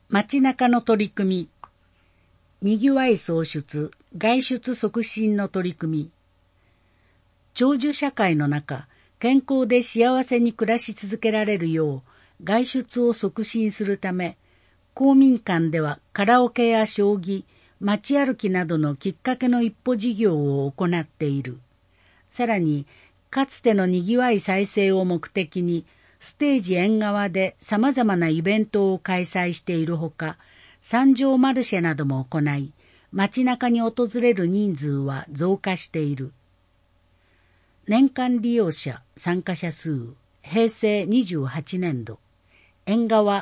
街中の取り組み、にぎわい創出、外出促進の取り組み。長寿社会の中、健康で幸せに暮らし続けられるよう、外出を促進するため、公民館ではカラオケや将棋、街歩きなどのきっかけの一歩事業を行っている。さらに、かつてのにぎわい再生を目的に、ステージ縁側で様々なイベントを開催しているほか、三条マルシェなども行い、街中に訪れる人数は増加している。年間利用者参加者数、平成28年度、縁側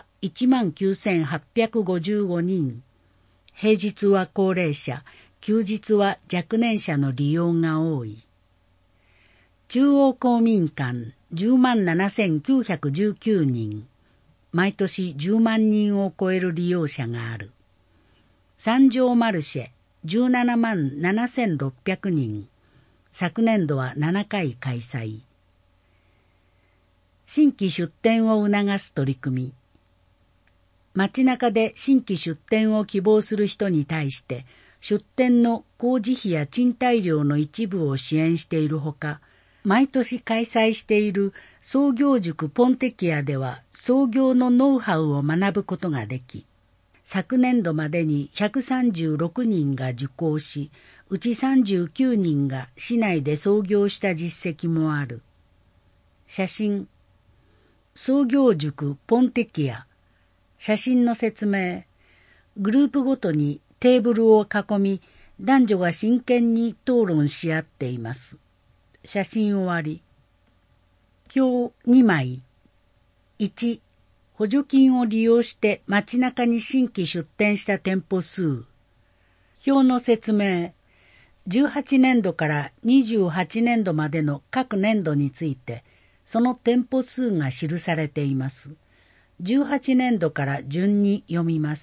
19,855人、平日は高齢者、休日は若年者の利用が多い。中央公民館107,919人、毎年10万人を超える利用者がある。三条マルシェ177,600人、昨年度は7回開催。新規出店を促す取り組み。街中で新規出店を希望する人に対して、出店の工事費や賃貸料の一部を支援しているほか、毎年開催している創業塾ポンテキアでは創業のノウハウを学ぶことができ、昨年度までに136人が受講し、うち39人が市内で創業した実績もある。写真。創業塾ポンテキア。写真の説明。グループごとにテーブルを囲み、男女が真剣に討論し合っています。写真終わり。表2枚。1、補助金を利用して街中に新規出店した店舗数。表の説明。18年度から28年度までの各年度について、その店舗数が記されています。18年度から順に読みます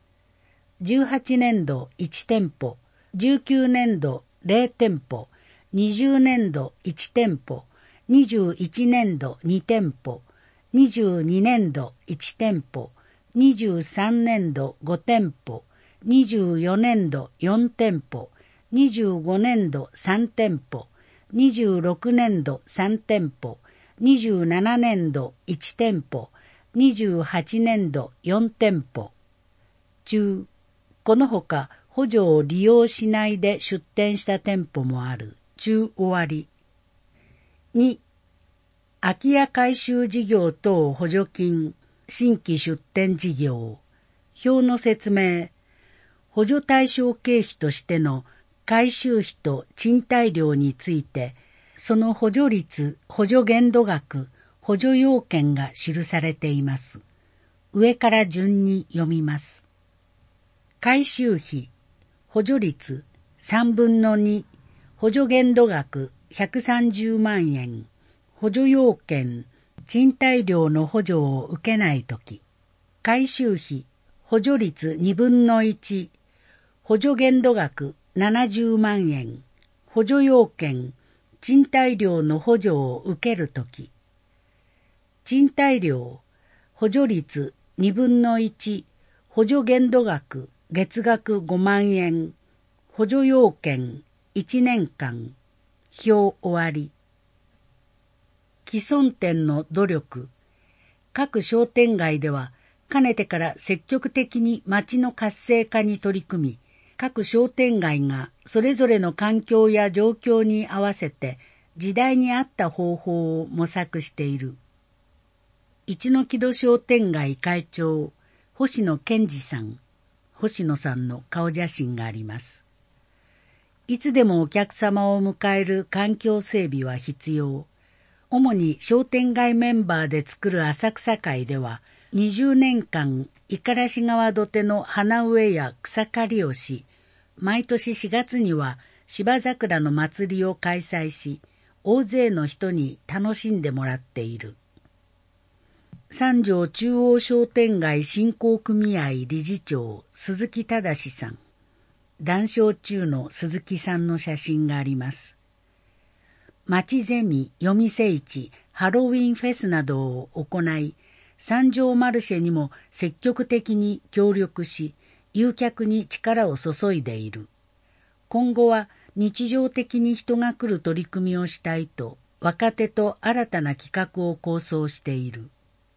。18年度1店舗、19年度0店舗、20年度1店舗、21年度2店舗、22年度1店舗、23年度5店舗、24年度4店舗、25年度3店舗、26年度3店舗、27年度1店舗、28年度4店舗。中、このほか補助を利用しないで出店した店舗もある。中終わり。2、空き家改修事業等補助金、新規出店事業。表の説明。補助対象経費としての改修費と賃貸料について、その補助率、補助限度額、補助要件が記されています。上から順に読みます。改修費、補助率3分の2、補助限度額130万円、補助要件、賃貸料の補助を受けないとき、改修費、補助率2分の1、補助限度額70万円、補助要件、賃貸料の補助を受けるとき、賃貸料、補助率2分の1、補助限度額月額5万円、補助要件1年間、表終わり。既存店の努力。各商店街では、かねてから積極的に街の活性化に取り組み、各商店街がそれぞれの環境や状況に合わせて時代に合った方法を模索している。一の木戸商店街会長、星野健二さん。星野さんの顔写真があります。いつでもお客様を迎える環境整備は必要。主に商店街メンバーで作る浅草会では、20年間、五十嵐川土手の花植えや草刈りをし、毎年4月には芝桜の祭りを開催し、大勢の人に楽しんでもらっている。三条中央商店街振興組合理事長鈴木忠さん。談笑中の鈴木さんの写真があります。町ゼミ、夜店市、ハロウィンフェスなどを行い、 三条マルシェにも積極的に協力し、誘客に力を注いでいる。今後は日常的に人が来る取り組みをしたいと、若手と新たな企画を構想している。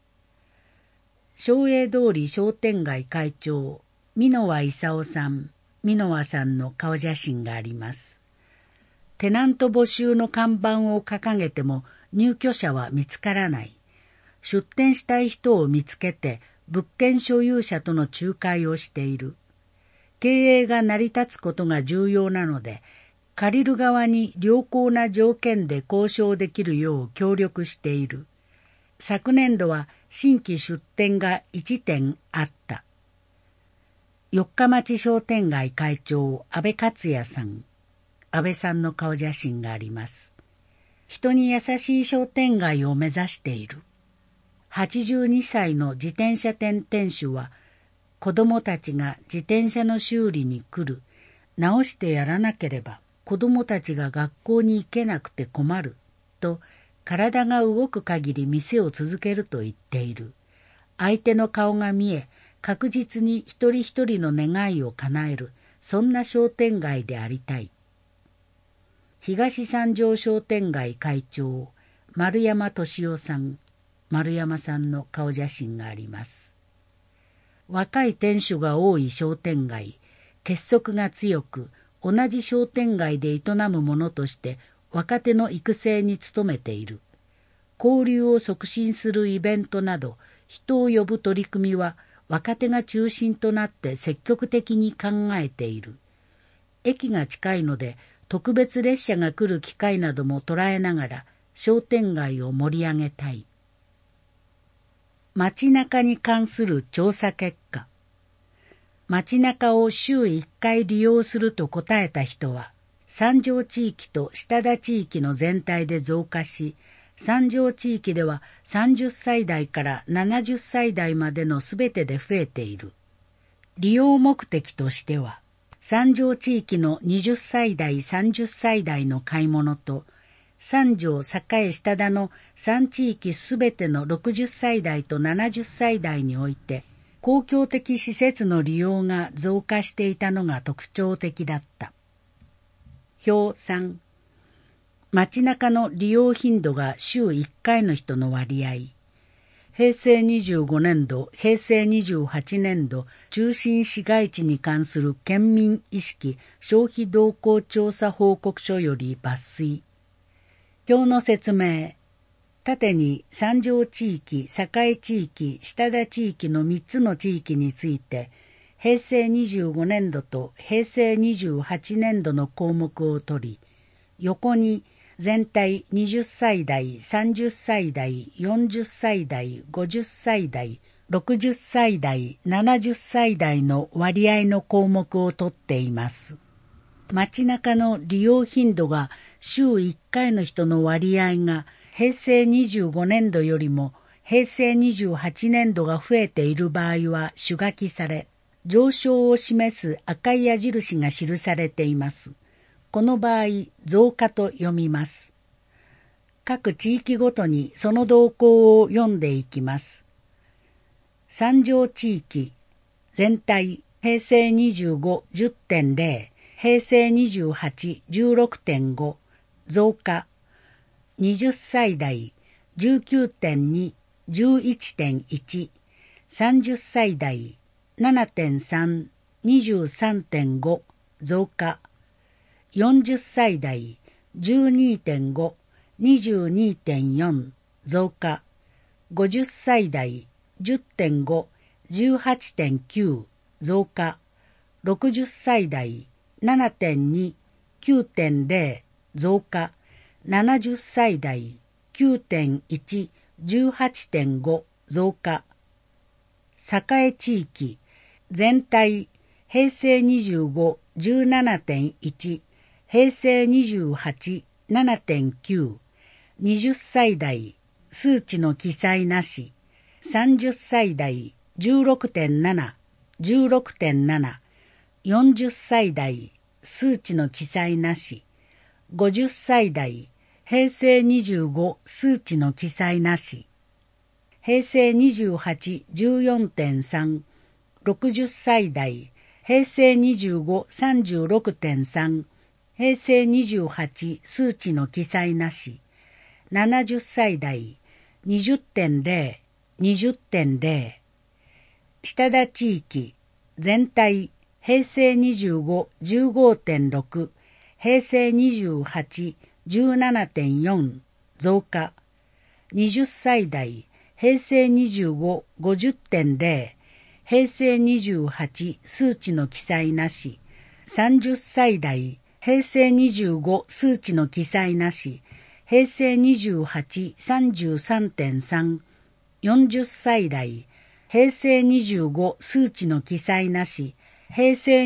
松栄通り商店街会長、箕輪勲さん、箕輪さんの顔写真があります。テナント募集の看板を掲げても入居者は見つからない。出店したい人を見つけて物件所有者との仲介をしている。経営が成り立つことが重要なので、借りる側に良好な条件で交渉できるよう協力している。昨年度は新規出店が1店あった。四日町商店街会長、安倍克也さん。安倍さんの顔写真があります。人に優しい商店街を目指している。82歳の自転車店店主は、子供たちが自転車の修理に来る。直してやらなければ子供たちが学校に行けなくて困る。と、体が動く限り店を続けると言っている。相手の顔が見え、確実に一人一人の願いを叶える。そんな商店街でありたい。東三条商店街会長、丸山俊夫さん。丸山さんの顔写真があります。若い店主が多い商店街、結束が強く、同じ商店街で営む者として若手の育成に努めている。交流を促進するイベントなど、人を呼ぶ取り組みは若手が中心となって積極的に考えている。駅が近いので、特別列車が来る機会なども捉えながら商店街を盛り上げたい。街中に関する調査結果。街中を週1回利用すると答えた人は、三条地域と下田地域の全体で増加し、三条地域では30歳代から70歳代までのすべてで増えている。利用目的としては、三条地域の20歳代30歳代の買い物と、三条栄下田の3地域すべての60歳代と70歳代において、公共的施設の利用が増加していたのが特徴的だった。表3、街中の利用頻度が週1回の人の割合。平成25年度、平成28年度、中心市街地に関する県民意識消費動向調査報告書より抜粋。表の説明。縦に三条地域、栄地域、下田地域の3つの地域について、平成25年度と平成28年度の項目を取り、横に全体20歳代、30歳代、40歳代、50歳代、60歳代、70歳代の割合の項目を取っています。街中の利用頻度が週1回の人の割合が平成25年度よりも平成28年度が増えている場合は種書きされ、上昇を示す赤い矢印が記されています。この場合、増加と読みます。各地域ごとにその動向を読んでいきます。三条地域、全体、平成25、10.0、平成28、16.5、増加。20歳代、19.2、11.1、30歳代、7.3、23.5、増加。40歳代、12.5、22.4、増加。50歳代、10.5、18.9、増加。60歳代、7.2、9.0、増加。70歳代、9.1、18.5、増加。栄地域、全体、平成25、17.1、平成28、7.9、20歳代、数値の記載なし、30歳代、16.7、16.7、40歳代、数値の記載なし、50歳代、平成25、数値の記載なし、 平成28、14.3、60歳代、平成25、36.3、平成28、数値の記載なし、70歳代、20.0、20.0、下田地域、全体、平成25、15.6、平成28、17.4、増加。20歳代、平成25、50.0、平成28、数値の記載なし。30歳代、平成25、数値の記載なし。平成28、33.3、40歳代、平成25、数値の記載なし。平成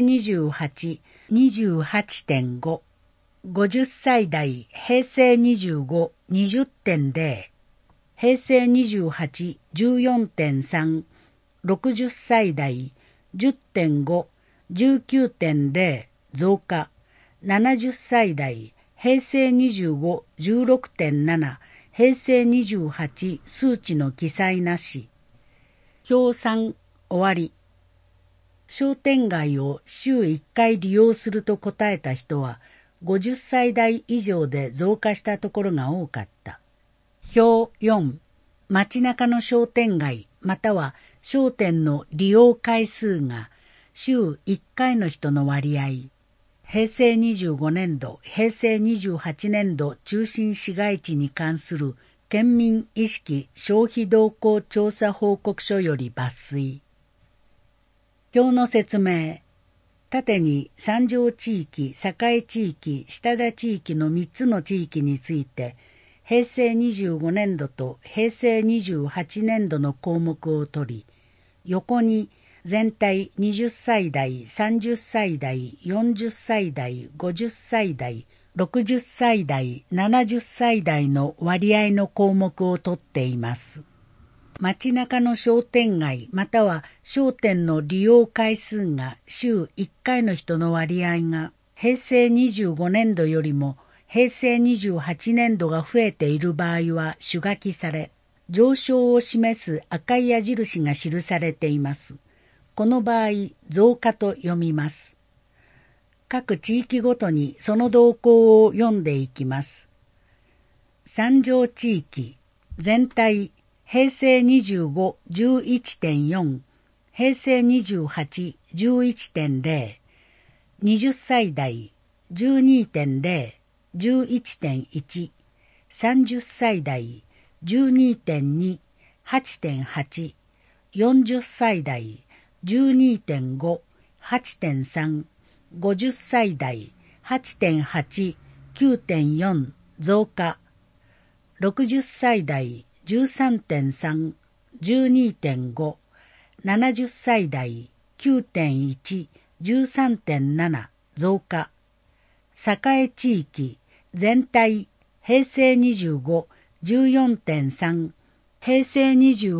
28、28.5、50歳代、平成25、20.0、平成28、14.3、60歳代、10.5、19.0、増加。70歳代、平成25、16.7、平成28、数値の記載なし。表3、終わり。商店街を週1回利用すると答えた人は、50歳代以上で増加したところが多かった。表4、街中の商店街または商店の利用回数が週1回の人の割合。平成25年度、平成28年度中心市街地に関する県民意識消費動向調査報告書より抜粋。表の説明。縦に三条地域、栄地域、下田地域の3つの地域について、平成25年度と平成28年度の項目を取り、横に全体20歳代、30歳代、40歳代、50歳代、60歳代、70歳代の割合の項目を取っています。街中の商店街または商店の利用回数が週1回の人の割合が平成25年度よりも平成28年度が増えている場合は種書きされ、上昇を示す赤い矢印が記されています。この場合、増加と読みます。各地域ごとにその動向を読んでいきます。三条地域、全体、平成25、11.4、平成28、11.0、20歳代、12.0、11.1、30歳代、12.2、8.8、40歳代、12.5、8.3、50歳代、8.8、9.4、増加。60歳代、13.3、12.5、70歳代、9.1、13.7、増加。栄地域、全体、平成25、14.3、平成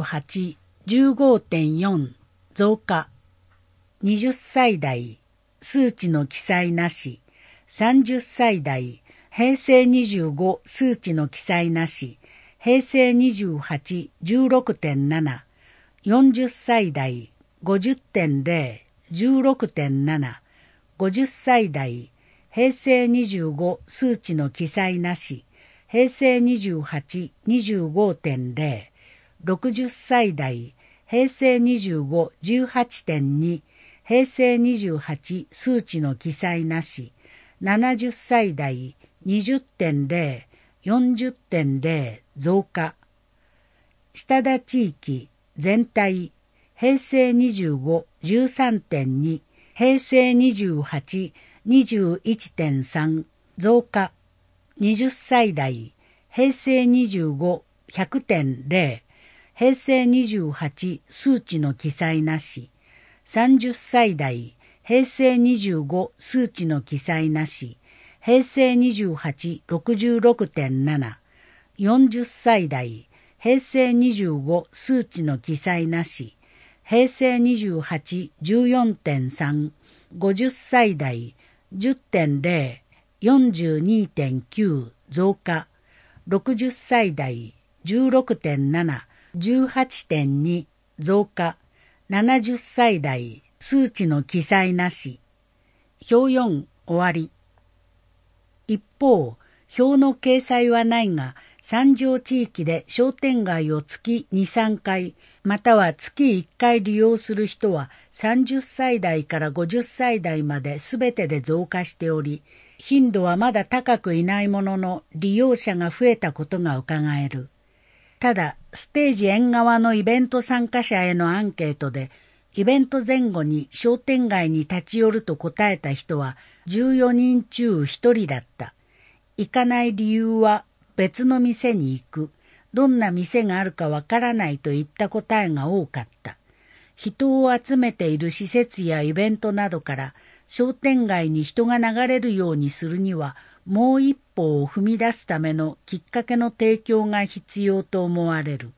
28、15.4、増加。20歳代、数値の記載なし。30歳代、平成25、数値の記載なし。平成28、16.7、40歳代、50.0、16.7、50歳代、平成25、数値の記載なし、平成28、25.0、60歳代、平成25、18.2、平成28、数値の記載なし、70歳代、20.0、40.0 増加。下田地域全体平成25、13.2、平成28、21.3 増加。20歳代平成25、100.0、平成28、数値の記載なし。30歳代平成25、数値の記載なし。平成28、66.7、40歳代、平成25、数値の記載なし、平成28、14.3、50歳代、10.0、42.9 増加、60歳代、16.7、 18.2 増加、70歳代、数値の記載なし。表4終わり。一方、表の掲載はないが、三条地域で商店街を月2、3回、または月1回利用する人は30歳代から50歳代まですべてで増加しており、頻度はまだ高くいないものの利用者が増えたことが伺える。ただ、ステージ縁側のイベント参加者へのアンケートで、イベント前後に商店街に立ち寄ると答えた人は14人中1人だった。行かない理由は別の店に行く、どんな店があるかわからないといった答えが多かった。人を集めている施設やイベントなどから商店街に人が流れるようにするにはもう一歩を踏み出すためのきっかけの提供が必要と思われる。